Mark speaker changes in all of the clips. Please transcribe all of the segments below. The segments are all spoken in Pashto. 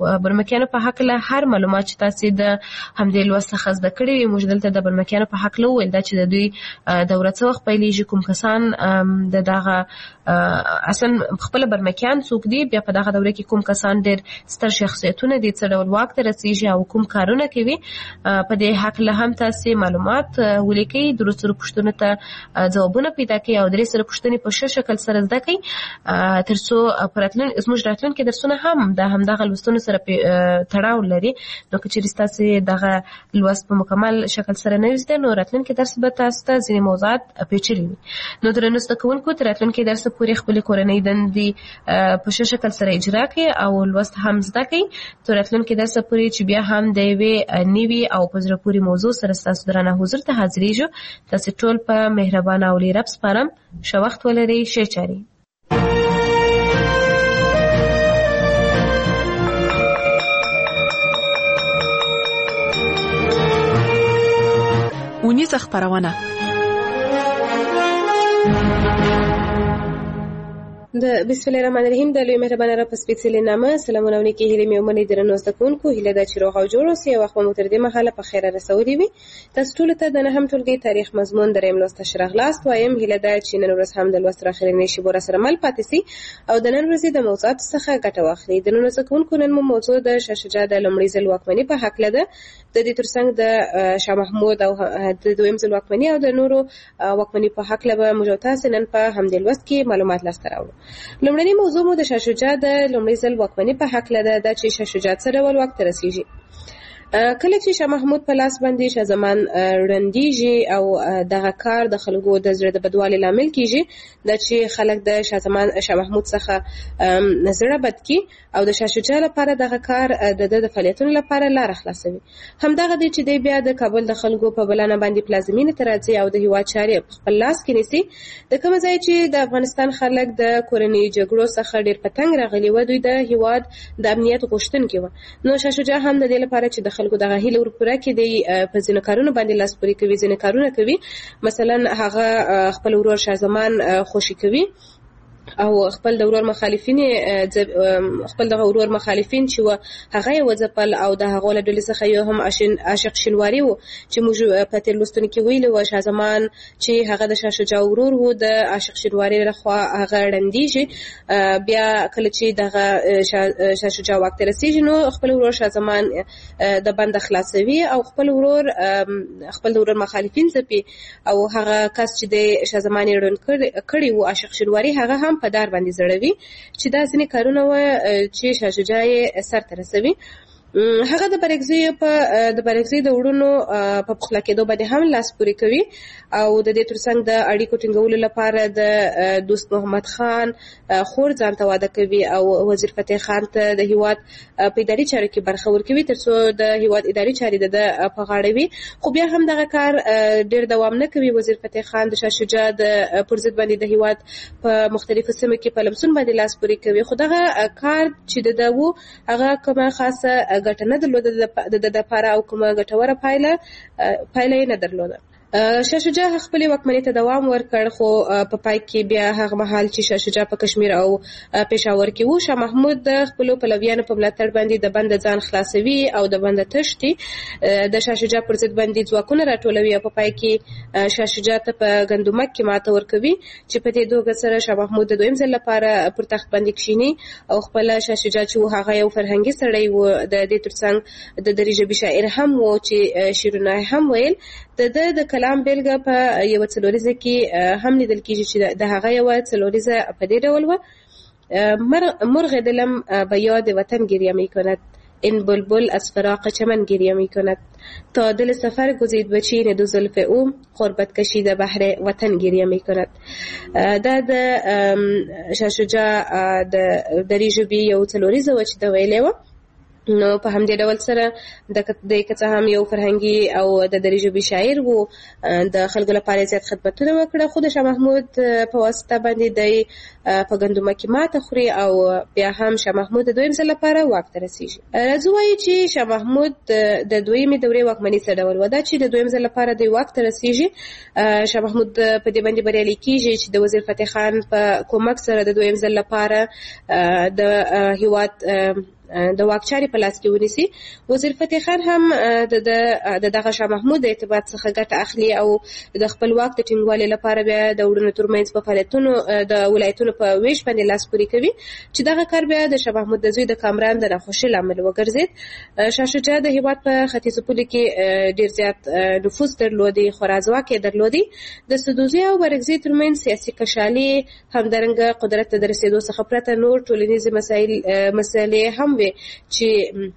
Speaker 1: برمکیانو په حق له هر معلومات چې تاسو د همدې لوست څخه زده کړی وي، موږ دلته د برمکیانو په حق له ویل دا چې د دوی دوره څه وخت پیلېږي، کوم کسان د دغه اصلا خپل برمکیان څوک دي، بیا په دغه دوره کې کوم کسان ډېر ستر شخصیتونه دي، څه ډول واک ته رسېږي او کوم کارونه کوي. په دې حق له هم تاسو معلومات ولیکئ، درست پوښتنو ته ځوابونه پیدا کړئ او درې سره پوښتنې په ښه شکل سره زده کړئ تر څو زموږ راتلونکي درسونه هم د همدغه لوستونو سره تړاو لري. نو که چېرې ستاسو دغه لوست په مکمل شکل سره نه وي زده، نو راتلونکي درس به تاسو ته ځینې موضوعات پیچلي وي. نو درنو زده کوونکو، تر راتلونکي درس پورې خپلې کورنۍ دندې په ښه شکل سره اجرا کړئ او لوست هم زده کړئ تر راتلونکي درس پورې چې بیا هم د یوې نوي او په زړه پورې موضوع سره ستاسو درانه حضور ته حاضرېږو. تاسو ټول په مهربانه او لرب سپارم. ښه وخت ولرئ. ښې چارې.
Speaker 2: اونیزه خپرونه
Speaker 3: بسم الله الرحمن الرحیم. د لوی مهربانه را په سپېڅلې نامه سلامونه او نیکې هیلې مې ومنئ درنو زده کوونکو. هیله ده چې روغ او جوړ اوسئ او وخت مو تر دې مهاله په خیره رسولي وي. تاسو ټولو ته د نهم ټولګي تاریخ مضمون دریم لوست ته ښه راغلاست وایم. هیله ده چې نن ورځ هم د لوست تر اخرنۍ شېبو راسره مل پاتې سئ او د نن ورځې د موضوعاتو څخه ګټه واخلئ. درنو زده کوونکو، نن مو موضوع د شاه شجاع د لومړي ځل واکمني په هکله ده. د دې ترڅنګ د شاه محمود او د دویم ځل واکمني او د نورو واکمني په هکله به موږ تاسو نن په همدې لوست کې معلومات لاسته راوړو. لومړنی موضوع مو د شاه شجاع د لومړي ځل واکمني په هکله ده چې شاه شجاع څه ډول واک ته رسېږي. کله چې شاه محمود په لاس باندې شاه زمان ړندېږي او دغه کار د خلکو د زړه د بدوالي لامل کیږي، دا چې خلک د شاه محمود څخه زړه بد کی او د شاه شجاع لپاره دغه کار د فعالیتونو لپاره لار خلاصوي. همدغه دی چې دی بیا د کابل د خلکو په بلنه باندې پلازمینې ته راځي او د هیواد چارې په خپل لاس کې نیسي. د کومه ځای چې د افغانستان خلک د کورنۍ جګړو څخه ډېر په تنګ راغلي و، دوی د هیواد د امنیت غوښتونکي وو. نو شاه شجاع هم د دې لپاره چې د خلکو دغه هیله ورپوره کړي دی په ځینو کارونو باندې لاس پورې کوي، ځینې کارونه کوي. مثلا هغه خپل ورور شاه زمان خوشي کوي او خپل د ورور مخالفین چې و هغه یې وځپل او د هغو له ډلې څخه یو هم عاشق شینواري و چې موږ په تېر لوستونو کې ویلي و. شاه زمان چې هغه د شاه شجاع ورور و، د عاشق شینواري لخوا هغه ړندېږي. بیا کله چې دغه شاه شجاع واک ته رسېږي، نو خپل ورور شاه زمان د بنده خلاصوي او خپل د ورور مخالفین ځپي او هغه کس چې د شاه زمان یې ړوند کړي و، عاشق شینواري، هغه هم په دار باندې زړوي چې دا ځینې کارونه و چې شاه شجاع یې سرته رسوي. هغه د بارکزي د وړونو په پخلا کېدو باندې هم لاس پورې کوي او د دې ترڅنګ د اړیکو ټینګولو لپاره د دوست محمد خان خور ځان ته واده کوي او وزیر فتح خان ته د هیواد په اداري چارو کې برخه ورکوي تر څو د هیواد اداري چارې د په غاړه وي. خو بیا هم دغه کار ډېر دوام نه کوي. وزیر فتح خان د شاه شجاع د پر ضد باندې د هیواد په مختلفو سیمو کې په لمسون باندې لاس پورې کوي. خو دغه کار چې د و هغه کومه خاصه ګټه نه درلوده د لپاره او کومه ګټوره پایله یې نه درلوده. شاه شجاع خپل واکمنۍ ته دوام ورکړ، خو په پای کې بیا هغه مهال چې شاه شجاع په کشمیر او پېښور کې و، شاه محمود د خپل پلویانو په ملاتړ باندې د بند ځان خلاصوي او د بند تښتي، د شاه شجاع پر ضد باندې ځواکونه راټولوي او په پای کې شاه شجاع ته په ګندمک کې ماته ورکوي چې په دې توګه سره شاه محمود د دویم ځل لپاره پر تخت باندې کښیني او خپل شاه شجاع چې هغه یو فرهنګي سړی و، د دې ترڅنګ د دري ژبې شاعر هم و چې شعرونه هم ویل. د کلام بیلګه په یو څلوریزه کې هم لیدل کېږي چې د هغه یو څلوریزه په دې ډول و: مرغ دلم به یاد وطن گریه می کند، این بلبل از فراق چمن گریه می کند، تا دل سفر گزید به چین دو زلف او، غربت کشیده بحر وطن گریه می کند. دا د شاه شجاع د دري ژبې یو څلوریزه و چې د ویلې و. نو په همدې ډول سره د که هم یو فرهنګي او د دري ژبې شاعر و، د خلکو لپاره زیات خدمتونه وکړه، خو د شاه محمود په واسطه باندې د په ګندمه کې ماته خوري او بیا هم شاه محمود د دویم ځل لپاره واک ته رسېږي. راځو وایو چې شاه محمود د دویمې دورې واکمني څه ډول و. دا چې د دویم ځل لپاره د واک ته رسېږي، شاه محمود په دې باندې بریالی کېږي چې د وزیر فتح خان په کومک سره د دویم ځل لپاره د هیواد د واکچاري په لاس کې ونیسي. وزیر فتح خان هم د دغه شاه محمود د ارتباط څخه ګټه اخلي او د خپل واک د ټینګوالي لپاره بیا د وړونو ترمنځ په فعالیتونو د ولایتونو په ویش باندې لاس پورې کوي چې دغه کار بیا د شاه محمود د زوی د کامران د ناخوشۍ لامل وګرځید. شاه شجاع د هیواد په ختیځو پولو کې ډیر زیات نفوذ درلودي، خورا ځواک یې درلودي. د سدوزي او بارکزي ترمنځ سیاسي کشالي همدارنګه قدرت ته د رسېدو څخه پرته نور ټولنیزې مسایلې هم وي چې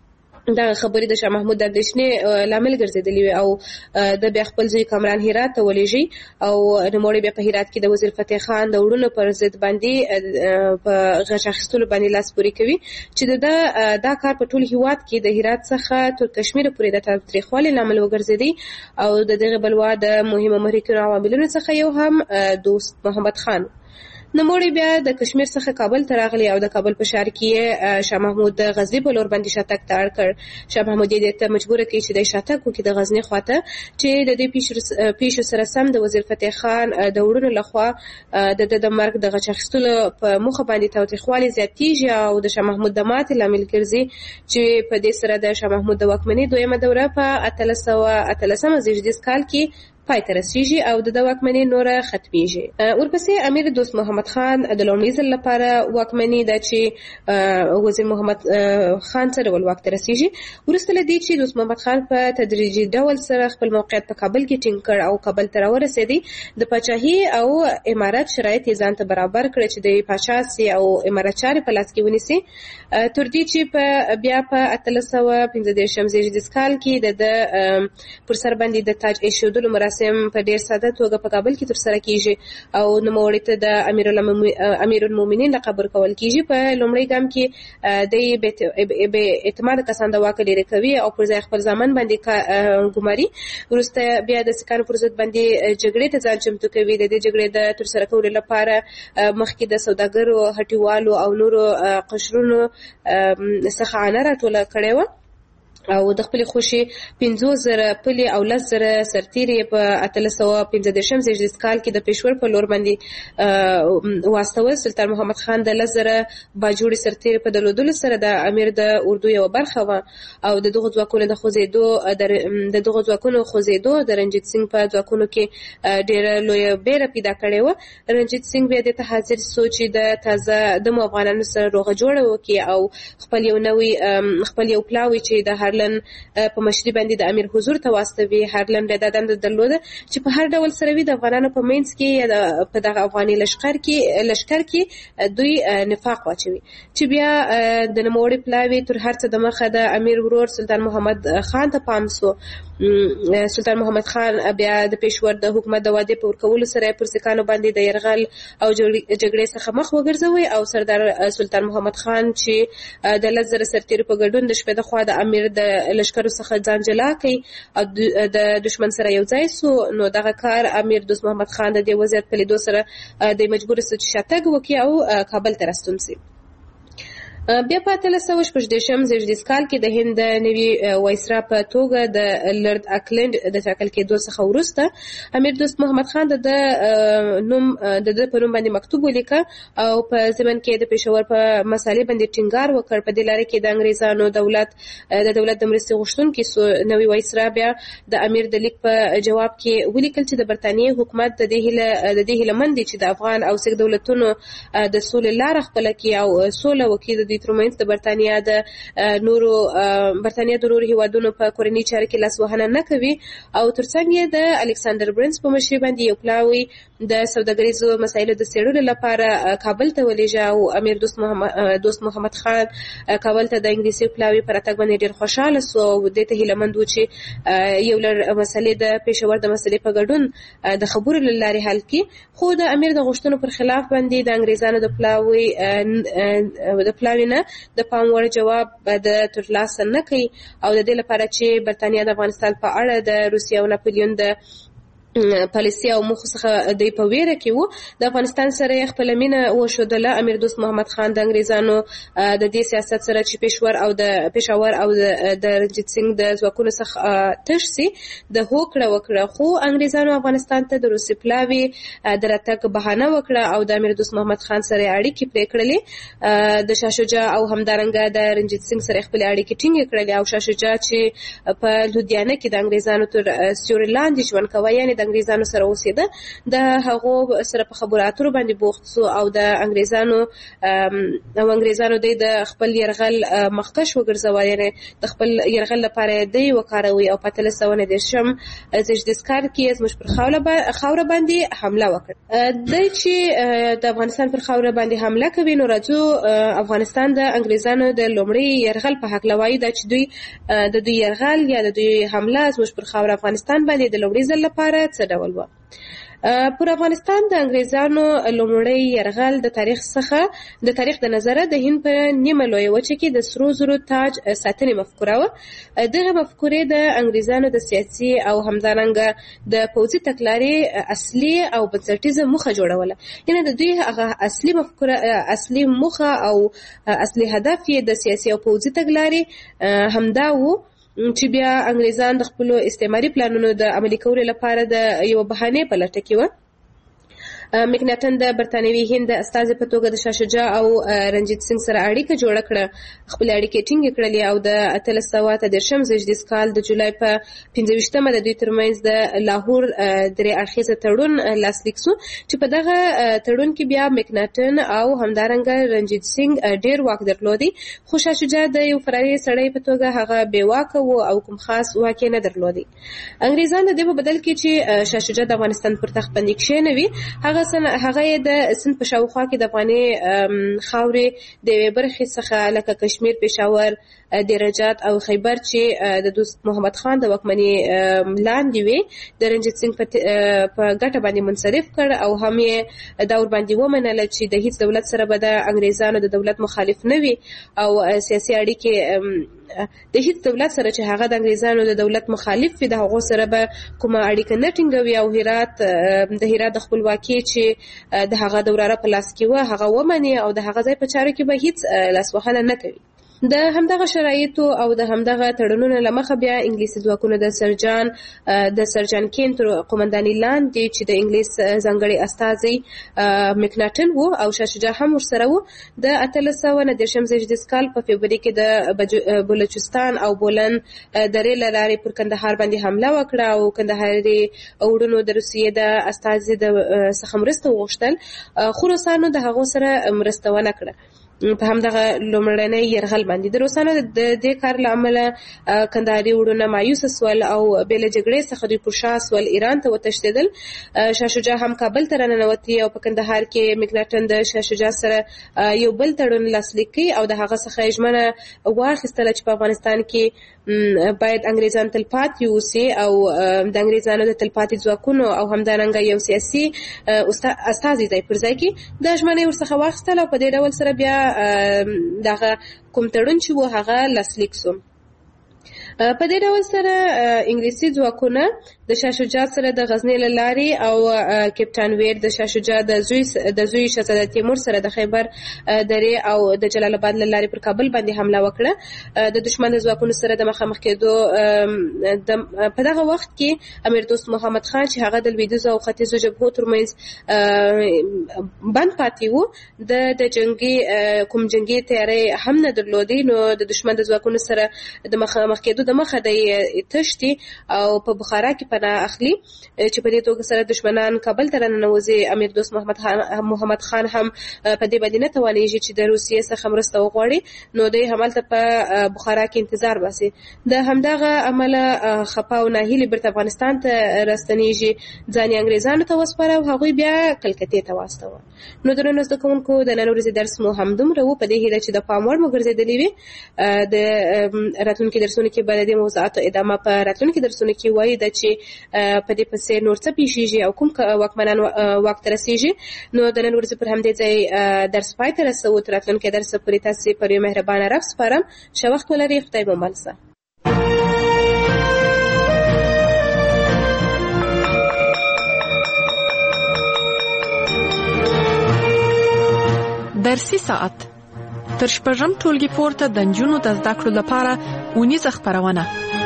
Speaker 3: دا خبرې د شاه محمود د اندېښنې لامل ګرځېدلې وي او د بیا خپل زوی کامران هرات ته ولېږي او نوموړی بیا په هرات کې د وزیر فتح خان د وړونو پر ضد باندې په غچ اخیستلو باندې لاس پورې کوي چې دا کار په ټول هیواد کې د هرات څخه تر کشمیر پورې د تاریخوالي لامل وګرځېدی او د دغه بلوا د مهمو محرکینو عواملونو څخه یو هم دوست محمد خان. نوموړی بیا د کشمیر څخه کابل ته راغلی او د کابل په ښار کې شاه محمود د غزني په لور باندې شاتګ ته اړ کړ. شاه محمود یې ته مجبور کړ چې د شاتګ وکړي د غزني خواته چې د دې پیښو سره سم د وزیر فتح خان د وړونو لخوا د مرګ د غچ اخیستلو په موخه باندې تاوتریخوالي زیاتېږي او د شاه محمود د ماتې لامل ګرځي چې په دې سره د شاه محمود د واکمنۍ دویمه دوره په 1813 زیږدیز کال کې پای ته رسیږي او د واکمنۍ نوره ختمیږي. ورپسې امیر دوست محمد خان د لومړي ځل لپاره واکمنۍ ده چې وزیر محمد خان سره واک ته رسیږي. وروسته له دې چې دوست محمد خان په تدریجي ډول سره خپل موقعیت په کابل کې ټینګ کړ او کابل ته راورسېدی، د پاچاهي او امارت شرایط یې ځان ته برابر کړ چې د پاچا سي او امارت چارې په لاس کې ونیسي، تر دې چې بیا په 1815 زیږدیز کال کې د پر سر باندې د تاج ایښودلو مراسم په ډیر ساده توګه په کابل کې ترسره کیږي او نوموړی ته د امیر المؤمنین لقب ورکول کیږي. په لومړي ګام کې د بې اعتماد کسان د واک لري کوي او پر ځای خپل ځامن باندې ګماري. وروسته بیا د سکانو پر ضد باندې جګړې ته ځان چمتو کوي. د دې جګړې د ترسره کولو لپاره مخکې د سوداګرو، هټیوالو او نورو قشرونو څخه عانه راټوله کړې وه او د خپل خوشي 50,000 پلي او 10,000 سرتیري په 1815 زیږدیز کال کې د پېښور په لور باندې واستول. سلطان محمد خان د 10,000 باجوړي سرتیري په درلودلو سره د امیر د اردو یو برخه و او د دغه ځواکونو خوځېدو د رنجیت سنگ په ځواکونو کې ډېره لویه بیره پیدا کړې وه. رنجیت سنگ بیا د حاضر سوچ د تازه د افغانانو سره روغه جوړه وکړي او خپل یو پلاوی چې د هرلن په مشري باندې د امیر حضور ته واستوي. هرلن د دند درلوده چې په هر ډول سره وي د افغانانو په منځ کې په دغه افغاني لشکر کې دوی نفاق واچوي چې بیا د نوموړي پلاوی تر هر څه د مخه د امیر ورور سلطان محمد خان ته پام سو. سلطان محمد خان بیا د پېښور د حکومت د وعدې په ورکولو سره پر سکانو باندې د یرغل او جګړې څخه مخ وګرځوي او سردار سلطان محمد خان چې د 10,000 سرتیرو په ګډون د شپې د خوا د امیر د لشکرو څخه ځان جلا کړي او د دشمن سره یو ځای سو. نو دغه کار امیر دوست محمد خان د دې وضعیت په لیدو سره د مجبور سو چې شاتګ وکړي او کابل ته راستون سي. بیا په 1818 زیږدیز کال کې د هند نوي وایسرا په توګه د لارډ اکلند د ټاکل کېدو څخه وروسته امیر دوست محمد خان د نوم په نوم باندې مکتوب ولیکه او په ضمن کې د پېښور په مسالې باندې ټینګار وکړ. په دې لاره کې د انګریزانو د دولت د مرستې غوښتونکي نوي وایسرا بیا د امیر د لیک په جواب کې ولیکل چې د برتانیې حکومت د دې هیله مند دي چې د افغان او سیک دولتونو د سولې لاره خپله کړي او سوله وکړي. د ترمنځ د برتانیا د نورو هیوادونو په کورنۍ چارو کې لاسوهنه نه کوي او ترڅنګ یې د الکساندر برنس په مشرۍ باندې یو پلاوی د سوداګریزو مسایلو د څېړلو لپاره کابل ته ولېږه او امیر دوست محمد خان کابل ته د انګلیسي پلاوی پر راتګ باندې ډېر خوشحاله سو او دې ته هیله مند و چې یو لړ مسلې د پېښور د مسلې په ګډون د خبرو له لارې حل کړي. خو د امیر د غوښتنو پر خلاف باندې د انګریزانو د پلاوی نه د پام وړ جواب د ترلاسه نه کوي او د دې لپاره چې برتانیا د افغانستان په اړه د روسیې او ناپلیون د پالیسي او موخو څخه د په ویره کې وو. د افغانستان سره خپل مینه وښودله. امیر دوست محمد خان د انګریزانو د دې سیاست سره چې پېښور او د رنجیت سنگ د ځواکونو څخه تش سي د هوکړه وکړه، خو انګریزانو افغانستان ته د روسي پلاوي د راتګ بهانه وکړه او د امیر دوست محمد خان سره اړیکې پرې کړلې. د شاه شجاع او همدارنګه د رنجیت سنگ سره خپل اړیکې ټینګې کړلې او شاه شجاع چې په لودیانه کې د انګریزانو تر سیوري لاندې ژوند کوي، یعنې د انګریزانو سره اوسېده، د هغو سره په خبرو اترو باندې بوخت سو او د انګریزانو د خپل یرغل مخکش وګرځوه، یعنې د خپل یرغل لپاره دی وکاروي او په 1319 زیږدیز کال کې زموږ پر خاوره باندې حمله وکړه. د چې د افغانستان پر خاوره باندې حمله کوي، نو راځو افغانستان د انګریزانو د لومړي یرغل په هکله وایي دا چې دوی د دوی یرغل یا د دوی حمله زموږ پر خاوره افغانستان باندې د لومړي ځل لپاره څه ډول و. پر افغانستان د انګریزانو لومړی یرغل د تاریخ د نظره د هند په نیمه لویه وچه کې د سرو زرو تاج ساتنې مفکوره وه. دغه مفکورې د انګریزانو د سیاسي او همدارنګه د پوځي تګلارې اصلي او بنسټیزه موخه جوړوله. یعنې د دوی هغه اصلي موخه او اصلي هدف یې د سیاسي او پوځي تګلارې همدا و چې بیا انګریزان د خپل استعماري پلانونو د عملي کولو لپاره د یو بهانه په لټه کې و. مکناټن د برتانوي هند استازي په توګه د شاه شجاع او رنجیت سنگ سره اړیکه جوړه کړه، خپل اړیکې ټینګې کړلې او د 1313 زیږدیز کال د جولای په 25مه د دوی ترمنځ د لاهور درې اړخیزه تړون لاسلیک شو چې په دغه تړون کې بیا مکناټن او همدارنګه رنجیت سنگ ډېر واک درلودي، خو شاه شجاع د یو فراري سړی په توګه هغه بې واکه و او کوم خاص واک نه درلودي. انګریزان د دې په بدل کې چې شاه شجاع د افغانستان پر تخت باندې کښېنوي، هغه د سند په شاوخوا کې د افغاني خاورې د یوې برخې څخه لکه کشمیر، پېښور، دیرجات او خیبر چې د دوست محمد خان د واکمنۍ لاندې وي د رنجیت سنگ په ګټه باندې منصرف کړ او هم یې دا ورباندې ومنله چې د هیڅ دولت سره به د انګریزانو د دولت مخالف نه وي او سیاسي اړیکې د هیڅ دولت سره چې هغه د انګریزانو د دولت مخالف وي د هغو سره به کومه اړیکه نه ټینګوي او د هرات د خپلواکۍ چې د هغه دوراره په لاس کې وه هغه ومني او د هغه ځای په چارو کې به هیڅ لاسوهنه نه کوي. د همدغه شرایطو او د همدغه تړونونو له مخه بیا انګلیسي ځواکونه د سرجان کین تر قومندانۍ لاندې چې د انګلیس ځانګړي استازی مکناټن و او شاه شجاع هم ورسره و، د 1319 زیږدیز کال په فبروري کې د بلوچستان او بولن درې له لارې پر کندهار باندې حمله وکړه او کندهاري وروڼو د روسیې د استازي څخه مرسته وغوښتل، خو روسانو د هغو سره مرسته ونه کړه. په همدغه لومړنۍ یرغل باندې د روسانو د دې کار له امله کندهاري وروڼه مایوسه سول او بې له جګړې څخه دوی پر شا سول، ایران ته وتښتېدل. شاه شجاع هم کابل ته راننوتي او په کندهار کې مکناټن د شاه شجاع سره یو بل تړون لاسلیک کړي او د هغه څخه ژمنه واخیستله چې په افغانستان کې باید انګریزان تلپاتې اوسي او د انګریزانو د تلپاتې ځواکونو او همدارنګه یو سیاسي استازي ځای پر ځای کې دا ژمنه ورڅخه واخیستله او په دې ډول سره بیا دغه کوم تړون چې و هغه لاسلیک شو. په دې ډول سره انګلیسي ځواکونه د شاه شجاع سره د غزنی له لارې او کپټان ویر د شاه شجاع د زوی شهزاده تیمور سره د خیبر درې او د جلال آباد له لارې پر کابل باندې حمله وکړه. د دشمن د ځواکونو سره د مخامخ کېدو په دغه وخت کې امیر دوست محمد خان چې هغه د لویدیځو او ختیځو جبهو ترمنځ بند پاتې و د جنګي تیاری هم نه درلودي، نو د دشمن د ځواکونو سره د مخامخ کېدو د مخه د تشتي او په بخارا کې پناه اخلي چې په دې توګه سره دشمنان کابل ته راننوځي. امیر دوست محمد خان هم په دې باندې نه توانېږي چې د روسیې څخه مرسته وغواړي، نو دوی همالته په بخارا کې انتظار باسي. د همدغه عمله خپه او ناهیلي بیرته افغانستان ته راستنېږي، ځان یې انګریزانو ته وسپاره او هغوی بیا کلکتې ته واستوه. نو درنو زده کوونکو د نن ورځې درس مو همدومره و، په دې هیله چې د پام وړ مو ګرځېدلې وي. د راتلونکي درسونو کې به د دې موضوعاتو ادامه په راتلونکي درسونو کې وایي دا چې په دې پسې نور څه پیښیږي او کوم واکمنان واک ته رسیږي. نو د نن ورځې پر همدې ځای درس پای ته رسوو. تر راتلونکي درس پورې تاسې پر یو مهربانه رب سپارم. ښه وخت ولرئ. خدای مو مل شه.
Speaker 2: درسي ساعت تر شپږم ټولګي پورته د نجونو د زده کړو لپاره اونیزه خپرونه.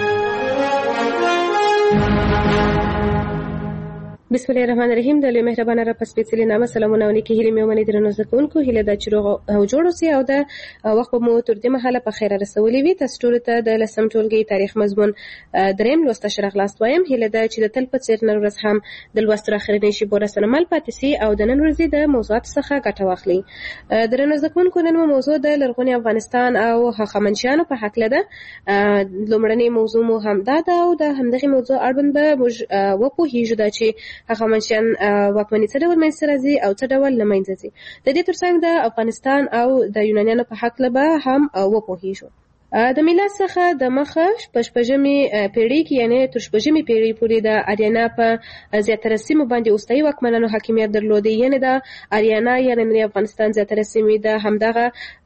Speaker 3: بسم الله الرحمن الرحیم. د لوی مهربان رب په سپېڅلي نامه سلامونه او نیکې هیلې مې ومنئ درنو زده کوونکو. هیله ده چې روغ او جوړ اوسئ او د وخت مو تر دې مهاله په خیره رسولې وي. تاسو ټولو ته د 10م ټولګي تاریخ مضمون دریم لوست اشاره خلاص وایم. هیله ده چې د تل په څېر نن ورځ هم د لوست تر اخرنۍ شېبو راسره مل پاتې سئ او د نن ورځې د موضوعاتو څخه ګټه واخلئ. درنو زده کوونکو، نن مو موضوع د لرغوني افغانستان او هخامنشیانو په هکله ده. لومړنۍ موضوع مو همدا ده او د همدغې موضوع اړوند به موږ وپوهېږو دا چې هخامنشیان واکمني څه ډول منځته راځي او څه ډول له منځه ځي. د دې ترڅنګ د افغانستان او د یونانیانو په هکله به هم وپوهېږو. د میلاد څخه د مخه شپږمې پیړۍ کې یعنې تر شپږمې پیړۍ پورې د اریانا په زیاتره سیمو باندې اوستایي واکمنانو حاکمیت درلودی. یعنې د اریانا یعنې افغانستان زیاتره سیمې د همدغه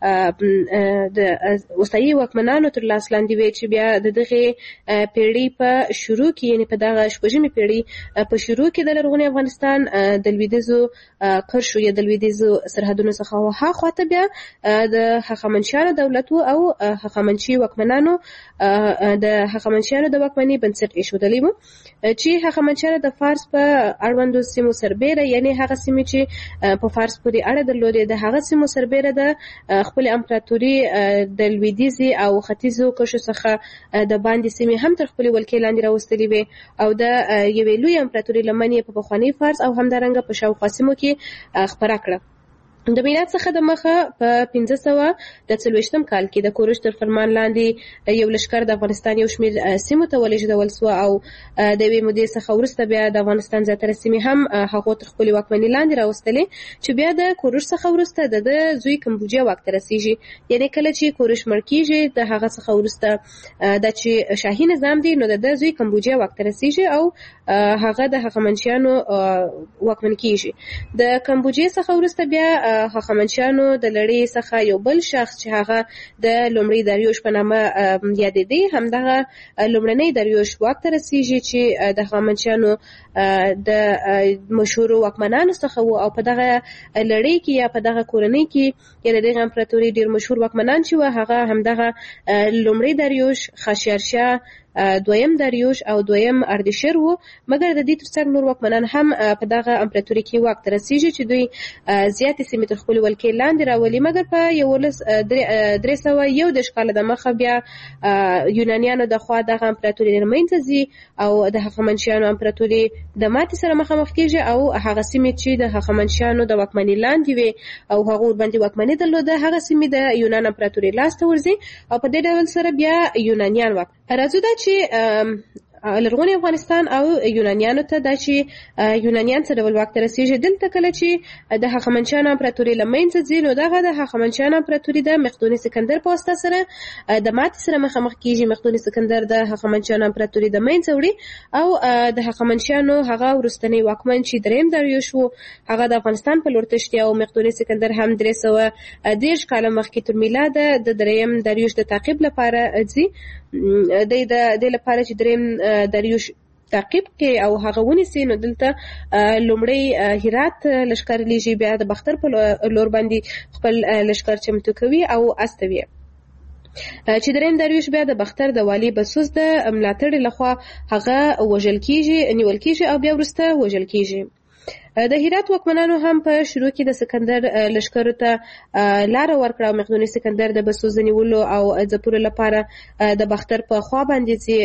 Speaker 3: د اوستایي واکمنانو تر لاس لاندې وې چې بیا د دغې پیړۍ په شروع کې یعنې په دغه شپږمې پیړۍ په شروع کې د لرغوني افغانستان د لویدیځو قرشو یا د لویدیځو سرحدونو څخه هاخوا ته بیا د هخامنشیانو دولت او هخامنشي واکمنانو د هخامنشیانو د واکمنۍ بنسټ ایښودلی و چې هخامنشیانو د فارس په اړوندو سیمو سربیره یعنې هغه سیمې چې په فارس پورې اړه درلودې د هغه سیمو سربیره د خپل امپراتوري د لویدیځي او ختیځو قشرو څخه د باندې سیمې هم تر خپلې ولکې لاندې راوستلې وې او د یوې لویې امپراتوري لمن یې په پخواني فارس او همدارنګه په شاوخوا سیمو کې خپره کړه. د میلاد څخه د مخه په 1540 کال کې د کوروش تر فرمان لاندې یو لښکر د افغانستان یو شمېر سیمو ته ولېږدول سوه او د یوې مودې څخه وروسته بیا د افغانستان زیاتره سیمې هم هغو تر خپلې واکمنۍ لاندې راوستلې چې بیا د کوروش څخه وروسته د زوی کمبوجیا واک ته رسېږي. یعنې کله چې کوروش مړ کېږي د هغه څخه وروسته دا چې شاهي نظام دی نو د زوی کمبوجیا واک ته رسېږي او هغه د هخامنشیانو واکمن کېږي. د کمبوجیا څخه وروسته بیا هخامنشیانو د لړۍ څخه یو بل شخص چې هغه د لومړي داریوش په نامه یادېدی همدغه لومړنی داریوش واک ته رسېږي چې د هخامنشیانو د مشهورو واکمنانو څخه و او په دغه لړۍ کې یا په دغه کورنۍ کې یا د دغه امپراتورۍ ډېر مشهور واکمنان چې و هغه همدغه لومړی داریوش، خاشیارشا، دویم داریوش او دویم اردشیر وو. مګر د دې ترڅنګ نور واکمنان هم په دغه امپراتورۍ کې واک ته رسېږي چې دوی زیاتې سیمې تر خپلې ولکې لاندې راولي. مګر په 1301 کاله د مخه بیا یونانیانو د خوا دغه امپراتورۍ له منځه ځي او د هخامنشیانو امپراتورۍ د ماتې سره مخامخ کېږي او هغه سیمې چې د هخامنشیانو د واکمنۍ لاندې وې او هغو ورباندې واکمني درلوده هغه سیمې د یونان امپراتورۍ لاس ته ورځي او په دې ډول سره بیا یونانیان واک راځو دا چې لرغوني افغانستان او یونانیانو ته دا چې یونانیان څه ډول واک ته رسېږي. دلته کله چې د هخامنشیانو امپراتورۍ له منځه ځي نو دغه د هخامنشیانو امپراتورۍ د مقدوني سکندر په واسطه سره د ماتې سره مخامخ کېږي. مقدوني سکندر د هخامنشیانو امپراتورۍ د منځه وړي او د هخامنشیانو هغه وروستنی واکمن چې دریم داریوش و هغه د افغانستان په لور تښتي او مقدوني سکندر هم 330 کاله مخکې تر میلاده د دریم داریوش د تعقیب لپاره ځي. د دې لپاره چې دریم داریوش تعقیب کې او هغه ونیسي نو دلته لومړی هرات لښکر لیږي بیا د باختر په لور باندې خپل لښکر چمتو کوي او استوي چې دریم داریوش بیا د باختر د والي بسوس د ملاتړ لخوا هغه وژل کېږي نیول کېږي او بیا وروسته وژل کېږي. د هرات واکمنانو هم په شروع کې د سکندر لښکرو ته لاره ورکړه او مقدوني سکندر د بسوس د نیولو او ځپلو لپاره د باختر په خوا باندې ځي.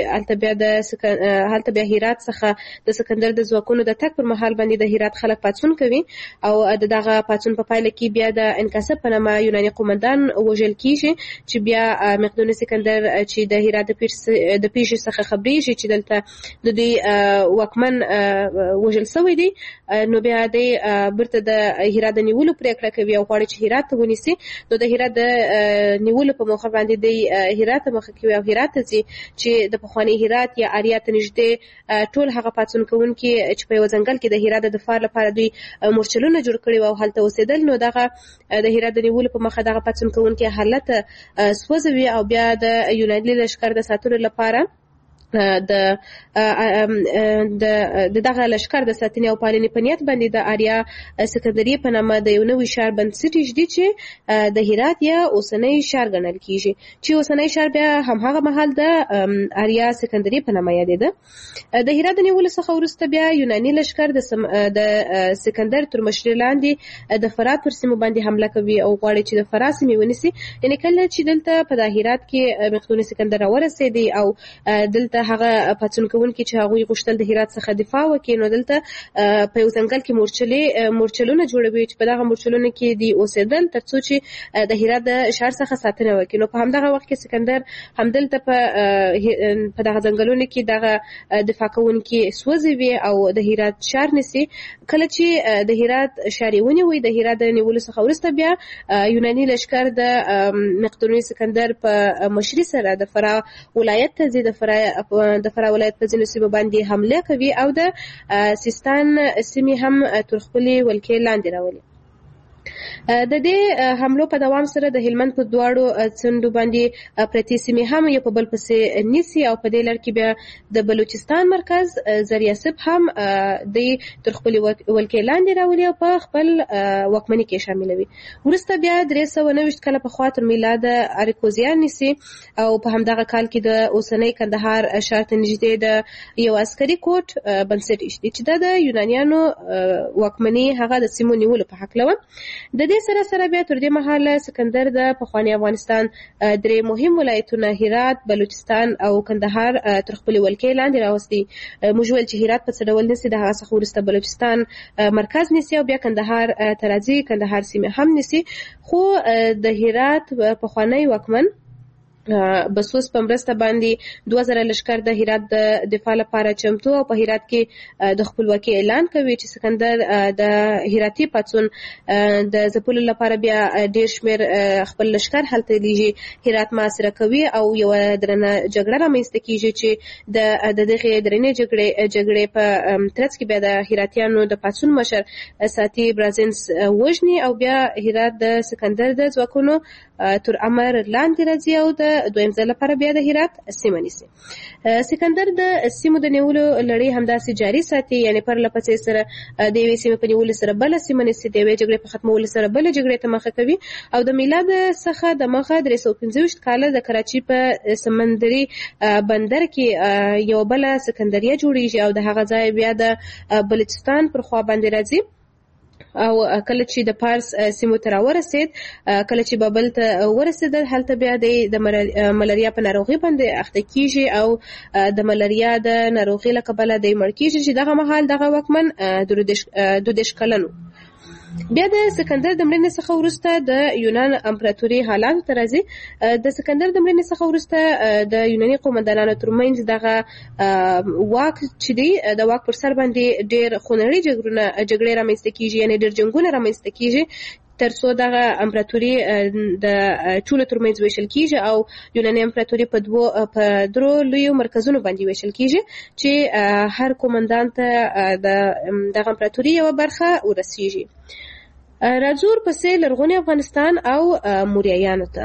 Speaker 3: هلته بیا هرات څخه د سکندر د ځواکونو د تګ پر مهال باندې د هرات خلک پاڅون کوي او د دغه پاڅون په پایله کې بیا د انکاسب په نامه یوناني قومندان وژل کېږي چې بیا مقدوني سکندر چې د هرات د پیښې څخه خبرېږي چې دلته د دوی واکمن وژل شوی دی نو بیا د بیرته د هرات د نیولو پرېکړه کوي او غواړي چې هرات ته ونیسي. نو د هرات د نیولو په موخه باندې د هرات مخه کوي او هرات ته ځي چې د پخواني هرات یا آریا ته نږدې ټول هغه پاڅون کوونکي چې په یو ځنګل کې د هرات د دفاع لپاره دوی مورچلونه جوړ کړي او هلته اوسېدل نو دغه د هرات د نیولو په مخه دغه پاڅون کوونکي حالت سوځوي او بیا د یوناني لښکر د ساتلو لپاره د دغه لشکر د ساتنې او پالنې په نیت باندې د آریا سکندریه په نامه د یو نوي ښار بنسټ ایږدي چې د هرات یا اوسنی ښار ګڼل کیږي چې اوسنی ښار بیا همهغه مهال د آریا سکندریه په نامه یادېده. د هرات د نیولو څخه وروسته بیا یوناني لشکر د سکندر تر مشرۍ لاندې د فرات پر سیمو باندې حمله کوي او غواړي چې د فرات سیمې ونیسي. یعنې کله چې دلته په هرات کې مقدوني سکندر راورسېدی او دلته هغه پاڅون کوونکي چې هغوی غوښتل د هرات څخه دفاع وکړي نو دلته په یو ځنګل کې مورچلونه جوړوي چې په دغه مورچلونو کې دی اوسېدل ترڅو چې د هرات د ښار څخه ساتنه وکړي. نو په همدغه وخت کې سکندر همدلته په دغه ځنګلونو کې دغه دفاع کوونکي سوځوي او د هرات ښار نیسي. کله چې د هرات ښار یې ونیوي د هرات د نیولو څخه وروسته بیا یوناني لشکر د مقدوني سکندر په مشرۍ سره د فراه ولایت ته ځي. د فراه ولایت په ځینو سیمو باندې حمله کوي او د سیستان سیمې هم تر خپلې ولکې لاندې راولي. د دې حملو په دوام سره د هلمند په دواړو څنډو باندې پرتې سیمې هم یو په بل پسې نیسي او په دې لړ کې بیا د بلوچستان مرکز زریاسب هم د تر خپلې ولکې لاندې راولي او په خپل واکمنۍ کې شاملوي. وروسته بیا 329 کاله پخوا تر میلاد اریکوزیان نیسي او په همدغه کال کې د اوسنۍ کندهار ښار ته نږدې د یو عسکري کوټ بنسټ ایږدي چې دا د یونانیانو واکمنۍ هغه د سیمو نیولو په هکله وه. د دې سره سره بیا تر دې مهاله سکندر د پخواني افغانستان درې مهم ولایتونه هرات، بلوچستان او کندهار تر خپلې ولکې لاندې راوستي. موږ ویل چې هرات په څه ډول نیسي، د هغه څخه وروسته بلوچستان مرکز نیسي او بیا کندهار ته راځي، کندهار سیمې هم نیسي. خو د هرات پخوانی واکمن بسوس په مرسته باندې 2000 لشکر د هرات د دفاع لپاره چمتو او په هرات کې د خپلواکۍ اعلان کوي چې سکندر د هراتي پاڅون د ځپلو لپاره بیا ډیر شمیر خپل لشکر هلته لیږي، هرات محاصره کوي او یو درنه جګړه رامنځته کیږي چې د دغه درنې جګړې په ترڅ کې بیا د هراتیانو د پاڅون مشر ساتي برازنس وژني او بیا هرات د سکندر د ځواکونو تر امر لاندې راځي او د دویم ځل لپاره بیا د هرات سیمه نیسي. سکندر د سیمو د نیولو لړۍ همداسې جاري ساتي، یعنی پر لپسې سره د یوې سیمې په نیولو سره بله سیمه نیسي، د یوې جګړې په ختمولو سره بله جګړې ته مخه کوي او د میلاد څخه د مخه 325 کاله د کراچۍ په سمندري بندر کې یو بله سکندریه جوړیږي او د هغه ځای بیا د بلوچستان پر خوا باندې راځي. او کله چې د پارس سیمو ته راورسېد، کله چې بابل ته ورسېدل، هلته بیا د ملاریا په ناروغي باندې اخته کیږي او د ملاریا د ناروغي له کبله د مړ کیږي چې دغه مهال دغه واکمن 22 کلن و. بیا د سکندر د مړینې څخه وروسته د یونان امپراتوري حالاتو ته راځي. د سکندر د مړینې څخه وروسته د یوناني قومندانانو ترمنځ دغه واک چې دی د واک پر سر باندې ډېر خونړۍ جګړې رامنځته کیږي، یعنې ډېر جنګونه رامنځته کیږي ترڅو دغه امپراتوري د ټولو ترمنځ ویشل کیږي او یوناني امپراتوري په درو لویو مرکزونو باندې ویشل کیږي چې هر قومندان ته دغه امپراتوري یوه برخه ورسیږي. راځو پسې لرغوني افغانستان او موریایانو ته.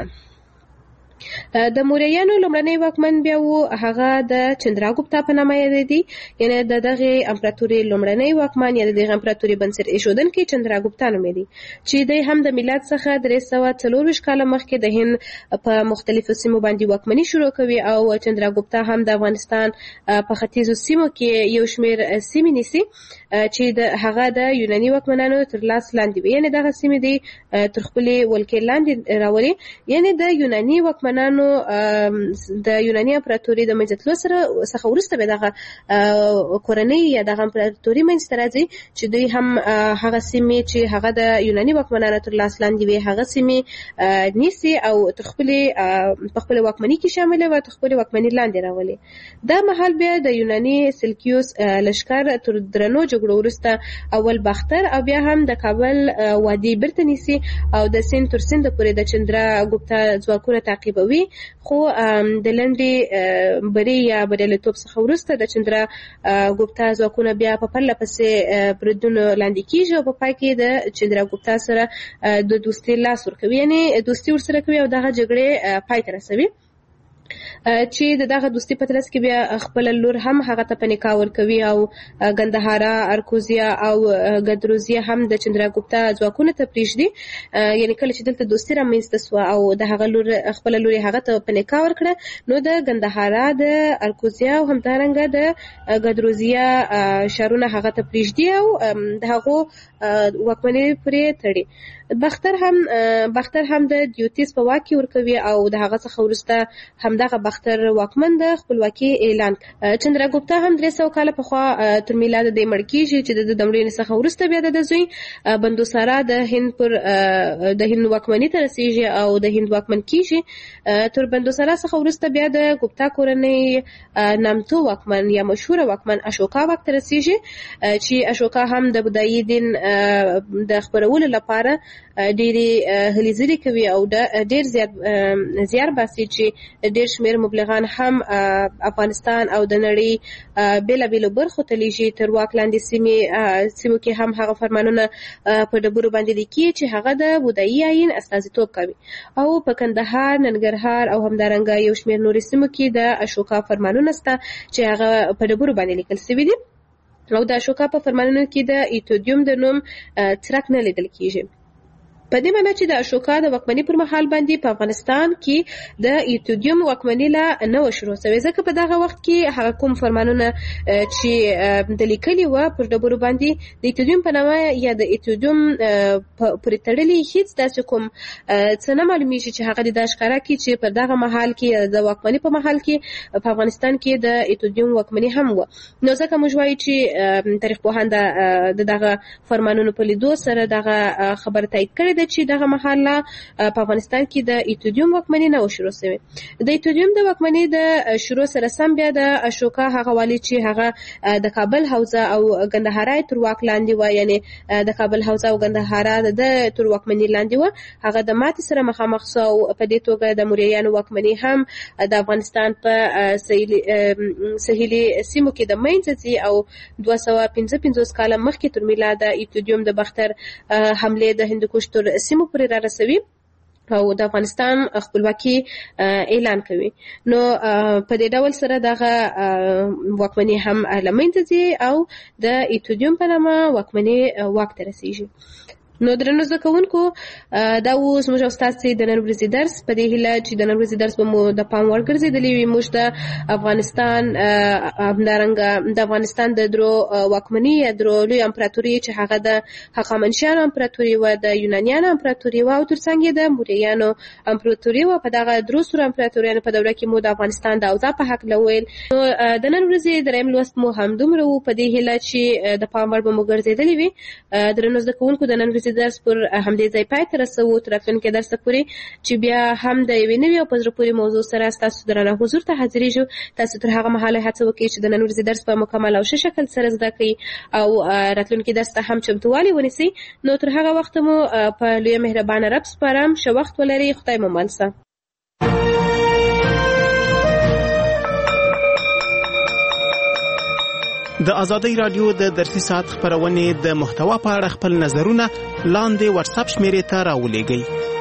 Speaker 3: د موریایانو لومړنی واکمن بیا و هغه د چندراګوپتا په نامه یادېدی، یعنی د دغه امپراتوري لومړنی واکمن یا د دغه امپراتوري بنسټ ایښودونکی چندراګوپتا نومېدی چې دی هم د میلاد څخه 324 کاله مخکې د هند په مختلفو سیمو باندې واکمني شروع کوي او چندراګوپتا هم د افغانستان په ختیځو سیمو کې یو شمېر سیمې نیسي چې هغه د یوناني واکمنانو تر لاس لاندې وي، یعنی دغه سیمې دی تر خپلې ولکې لاندې راولي. یعنی د یوناني واکمنانو د یوناني امپراتوري د منځتلو څخه وروسته به دغه کورنۍ یا دغه امپراتوري منځته راځي چې دوی هم هغه سیمې چې هغه د یوناني واکمنانو تر لاس لاندې وي هغه سیمې نیسي او تر خپلې واکمنۍ کې شامله وي او تر خپلې واکمنۍ لاندې راولي. دا مهال بیا د یوناني سلکیوس لښکر تر درنو جګړو وروسته اول باختر او بیا هم د کابل وادي بیرته نیسي او د سیند تر سینده پورې د چندراګوپتا ځواکونه تعقیبوي. خو د لنډې بري یا بریالیتوب څخه وروسته د چندراګوپتا ځواکونه بیا په پرله پسې بریدونو لاندې کیږي او په پای کې د چندراګوپتا سره د دوستۍ لاس ورکوي، یعنی دوستي ورسره کوي او دغه جګړې پای ته رسوي. چې دغه دوستي په ترڅ کې بیا خپل لور هم هغه ته په نکاح ورکوي او ګندهارا ارکوزیا او ګدروزیا هم د چندراګوپتا ځواکونو ته پریږدي یعنی کله چې دلته دوستي رامنځته سوه او د هغه لور خپل لور هغه ته په نکاح ورکړه نو د ګندهارا د ارکوزیا او همدارنګه د ګدروزیا شارونه هغه ته پریږدي او د هغو واکمنۍ پرې تړي. باختر هم د دیوتیس په واک کې ورکوي او د هغه څخه وروسته همدغه باختر واکمن د خپلواکي اعلان. چندراګوپتا هم 300 کاله پخوا تر میلاد د مړ کېږي چې د مړینې څخه وروسته بیا د زوی بندوسارا د هند واکمنۍ ته رسیږي او د هند واکمن کېږي. تر بندوسارا څخه وروسته بیا د ګوپتا کورنۍ نامتو واکمن یا مشهور واکمن اشوکا واک ته رسیږي چې اشوکا هم د بودایي دین د خپرولو لپاره ډېری هلې ځلې کوي او ډېر زیار باسي چې ډېر شمېر مبلغان هم افغانستان او د نړۍ بېلابېلو برخو ته لیږي. تر واک لاندې سیمو کې هم هغه فرمانونه په ډبرو باندې لیکي چې هغه د بودایي آیین استازیتوب کوي او په کندهار، ننګرهار او همدارنګه یو شمېر نورې سیمو کې د اشوکا فرمانونه شته چې هغه په ډبرو باندې لیکل شوي دي او د اشوکا په فرمانونو کې د ایتودیوم د نوم څرک نه لیدل کېږي. په دې معنی چې د اشوکا د واکمنۍ پر مهال باندې په افغانستان کې د ایتودیوم واکمنۍ لا نه و شروع شوې ځکه په دغه وخت کې هغه کوم فرمانونه چې د لیکلي وه پر ډبرو باندې د ایتودیوم په نامه یا د ایتودیوم پورې تړلي هیڅ داسې کوم څه نه معلومیږي چې هغه د دا ښکاره کړي چې په دغه مهال کې د واکمنۍ په مهال کې په افغانستان کې د ایتودیوم واکمنۍ هم وه. نو ځکه موږ وایو چې تاریخ پوهان د دغه فرمانونو په لیدو سره دغه خبره تایید کړې ده چې دغه مهال په افغانستان کې د ایتودیوم واکمنۍ نه و شروع شوې. د ایتودیوم د واکمنۍ د شروع سره سم بیا د اشوکا هغه والی چې هغه د کابل حوزه او ګندهارا تر واک لاندې و یعنی د کابل حوزه او ګندهارا د تر واکمنۍ لاندې و هغه د ماتې سره مخامخ شو او په دې توګه د موریانو واکمنۍ هم د افغانستان په سهیلي سیمو کې د منځ ځي او 255 کاله مخکې تر میلاد ایتودیوم د باختر حمله د هندوکش تر سیمو پورې را رسوي او د افغانستان خپلواکي اعلان کوي. نو په دې ډول سره دغه واکمنۍ هم له منځه ځي او د ایتودیوم په نامه واکمنۍ واک ته رسیږي. نو درنو زده کوونکو دا اوس موږ او ستاسې د نن ورځې درس په دې هیله چې د نن ورځې درس به مو د پام وړ ګرځېدلی وي. موږ د افغانستان همدارنګه د افغانستان د درو واکمنۍ یا درو لوی امپراتوري چې هغه د هخامنشیانو امپراتوري وه، د یونانیانو امپراتوري وه او ترڅنګ یې د موریانو امپراتوري وه. په دغه درو سرو امپراتوریانو په دوره کې مو د افغانستان د اوضاع په هکله ویل. نو د نن ورځې دریم لوست مو همدومره و په دې هیله چې د پام وړ به مو ګرځېدلی وي. درنو زده کوونکو د نن ورځې درس پر همدې ځای پای ته رسوو تر راتلونکي درس پورې چې بیا هم د یوې نوې او په زړه پورې موضوع سره ستاسو درانه حضور ته حاضرېږو. تاسو تر هغه مهاله هڅه وکړئ چې د نن ورځې درس په مکمل او ښه شکل سره زده کړئ او راتلونکي درس ته هم چمتووالی ونیسئ. نو تر هغه وخته مو په لویه مهربانه رب سپارم. ښه وخت ولرئ. خدای مو مل شه.
Speaker 4: د آزادۍ رادیو د درسي ساعت خبرونې د محتوا په اړه خپل نظرونه لاندې واتساپ شمیرې ته راولېږئ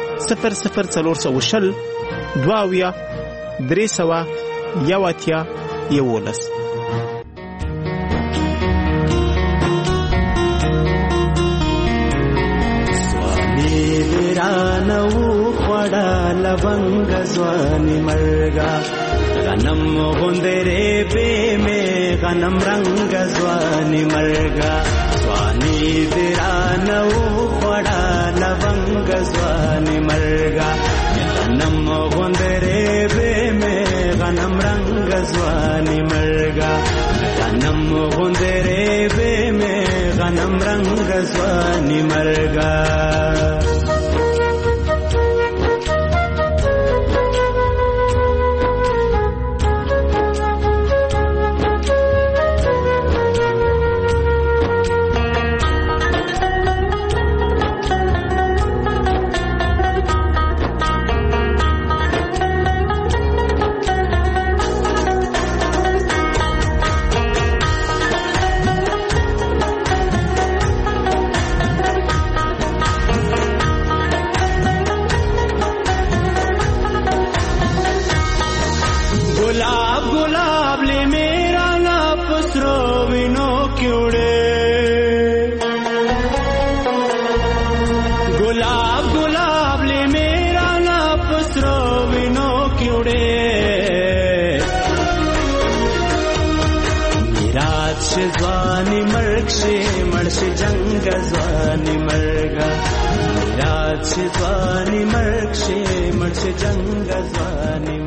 Speaker 4: 00420 22 311
Speaker 5: رانو خوڑا لونگ زوانی مرگا غنم غندرے بے میں غنم رنگ زوانی مرگا زوانی درانو خوڑا لونگ زوانی مرگا غنم غندرے بے میں غنم رنگ زوانی مرگا غنم غندرے بے میں غنم رنگ زوانی مرگا गुलाब गुलाब ले मेरा ना पसरो विनो क्योड़े गुलाब गुलाब ले मेरा ना पसरो विनो क्योड़े मिराज से ज़वानी मर्ग से मर्श जंग ज़वानी मर्गा मिराज से ज़वानी मर्ग से मर्श जंग ज़वानी